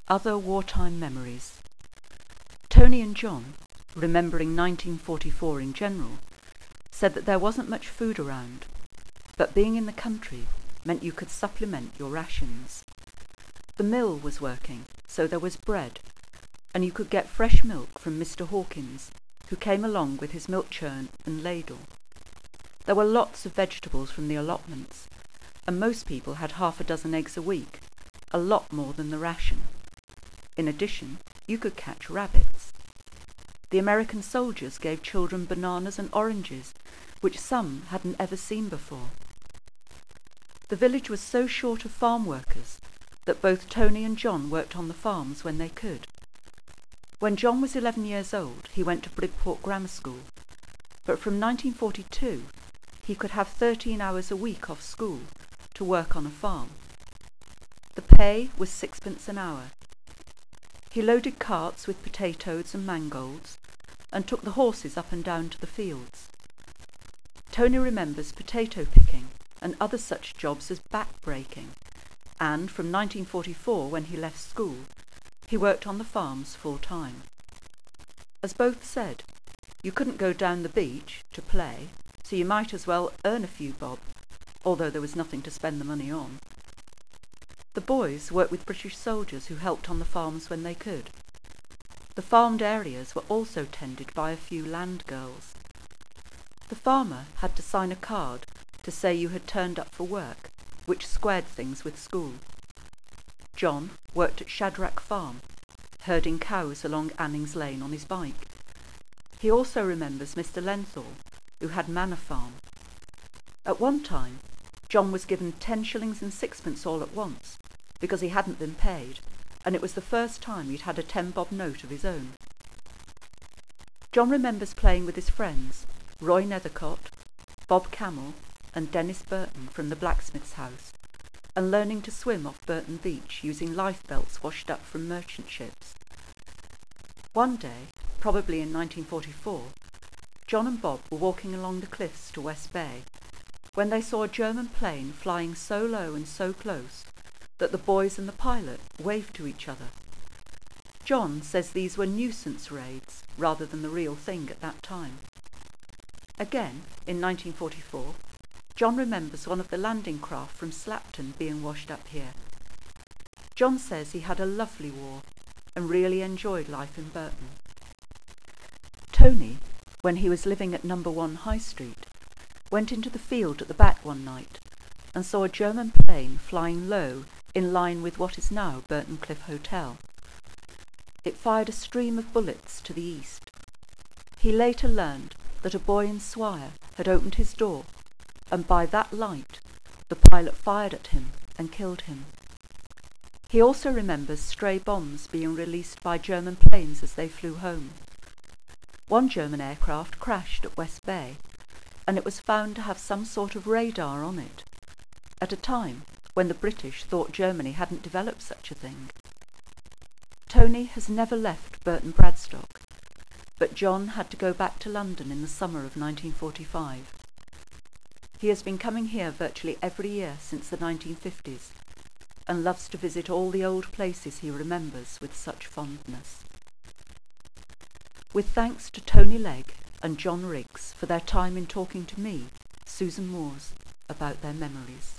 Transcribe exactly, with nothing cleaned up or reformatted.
Other wartime memories. Tony and John, remembering nineteen forty-four in general, said that there wasn't much food around, but being in the country meant you could supplement your rations. The mill was working, so there was bread, and you could get fresh milk from Mister Hawkins, who came along with his milk churn and ladle. There were lots of vegetables from the allotments, and most people had half a dozen eggs a week, a lot more than the ration. In addition, you could catch rabbits. The American soldiers gave children bananas and oranges, which some hadn't ever seen before. The village was so short of farm workers that both Tony and John worked on the farms when they could. When John was eleven years old, he went to Bridport Grammar School, but from nineteen forty-two he could have thirteen hours a week off school to work on a farm. The pay was sixpence an hour. He loaded carts with potatoes and mangolds and took the horses up and down to the fields. Tony remembers potato picking and other such jobs as back-breaking, and from nineteen forty-four, when he left school, he worked on the farms full-time. As both said, you couldn't go down the beach to play, so you might as well earn a few bob, although there was nothing to spend the money on. The boys worked with British soldiers who helped on the farms when they could. The farmed areas were also tended by a few land girls. The farmer had to sign a card to say you had turned up for work, which squared things with school. John worked at Shadrack Farm, herding cows along Annings Lane on his bike. He also remembers Mister Lenthal, who had Manor Farm. At one time, John was given ten shillings and sixpence all at once, because he hadn't been paid, and it was the first time he'd had a ten-bob note of his own. John remembers playing with his friends, Roy Nethercott, Bob Camel, and Dennis Burton from the blacksmith's house, and learning to swim off Burton Beach using lifebelts washed up from merchant ships. One day, probably in nineteen forty-four, John and Bob were walking along the cliffs to West Bay, when they saw a German plane flying so low and so close that the boys and the pilot waved to each other. John says these were nuisance raids rather than the real thing at that time. Again, in nineteen forty-four, John remembers one of the landing craft from Slapton being washed up here. John says he had a lovely war and really enjoyed life in Burton. Tony, when he was living at number one High Street, went into the field at the back one night and saw a German plane flying low in line with what is now Burton Cliff Hotel. It fired a stream of bullets to the east. He later learned that a boy in Swire had opened his door, and by that light the pilot fired at him and killed him. He also remembers stray bombs being released by German planes as they flew home. One German aircraft crashed at West Bay, and it was found to have some sort of radar on it, at a time when the British thought Germany hadn't developed such a thing. Tony has never left Burton Bradstock, but John had to go back to London in the summer of nineteen forty-five. He has been coming here virtually every year since the nineteen fifties, and loves to visit all the old places he remembers with such fondness. With thanks to Tony Legg and John Riggs for their time in talking to me, Susan Moores, about their memories.